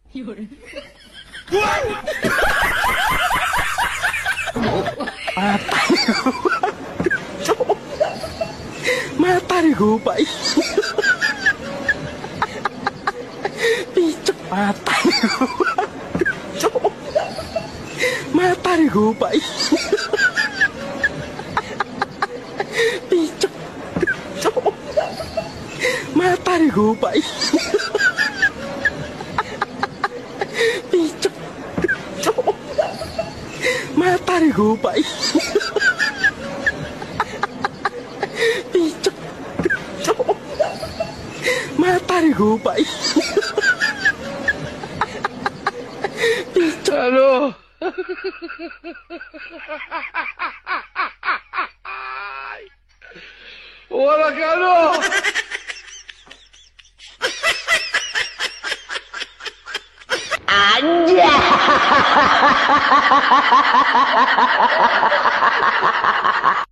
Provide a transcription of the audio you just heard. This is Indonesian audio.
有人。 Mata nih gue pak. Picek mata. Mata nih gue pak. Picek. Mata nih gue pak. Picek. Mata nih gue pak. Picek. Mata nih gue pak. Picek. Aduh. Wala kano. Anjay.